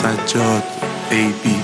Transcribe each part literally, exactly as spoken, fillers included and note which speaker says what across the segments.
Speaker 1: سجاد ای بی.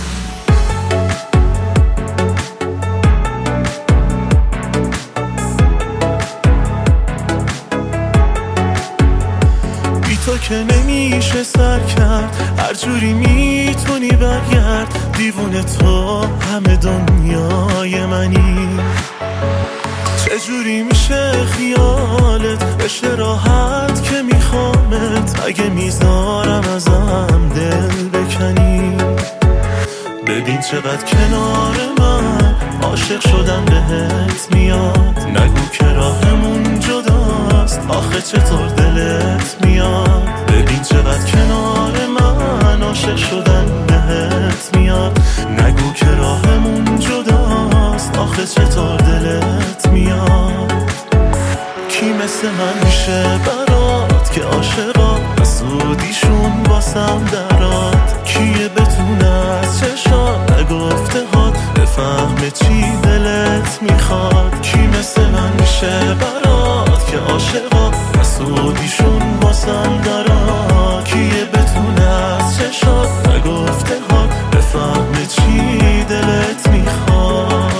Speaker 2: بی تو که نمیشه سر کرد، هر جوری میتونی برگرد. دیوونه تو همه دنیای منی، چجوری میشه خیالت بشه راحت که میخوامت. اگه میذارم ازم دل بکنی، ببین چقدر کنار من عاشق شدم بهت میاد. نگو که راهمون جداست، آخه چطور دلت میاد. ببین چقدر کنار من عاشق شدم بهت میاد. نگو که راهمون جداست، آخه چطور دلت میاد. کی مثل من میشه برات که عاشقا زودیشون باسم درات. کیه بتونه از چشات نگفته هات بفهمه چی دلت میخواد. کی مثل من میشه برات که عاشقا زودیشون باسم درات. کیه بتونه از چشات نگفته هات بفهمه چی دلت میخواد.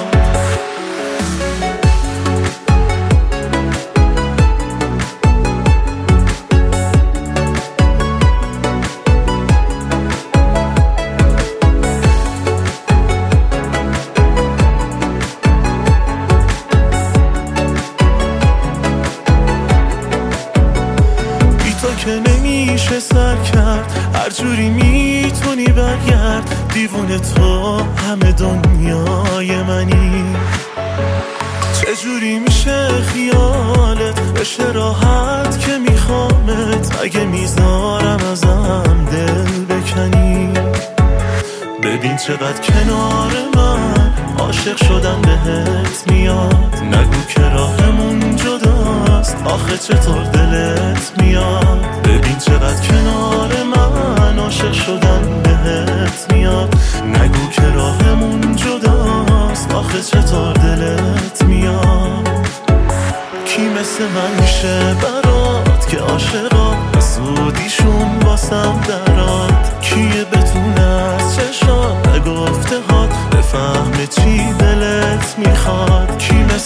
Speaker 2: که نمیشه سر کرد، هر جوری میتونی برگرد. دیوونه تو همه دنیای منی، چجوری میشه خیالت بشه راحت که میخوامت. اگه میذارم ازم دل بکنی، ببین چقدر کنار من عاشق شدم بهت میاد. نگو که راهمون جداست، آخه چطور دلت میاد. ببین چقدر کنار من عاشق شدم بهت میاد. نگو که راهمون جداست، آخه چطور دلت میاد. کی مثل من میشه برات که عاشقا زودیشون باسم درات. کیه بتونه از چشات نگفته هات بفهمه چی دلت میخواد. کی مثل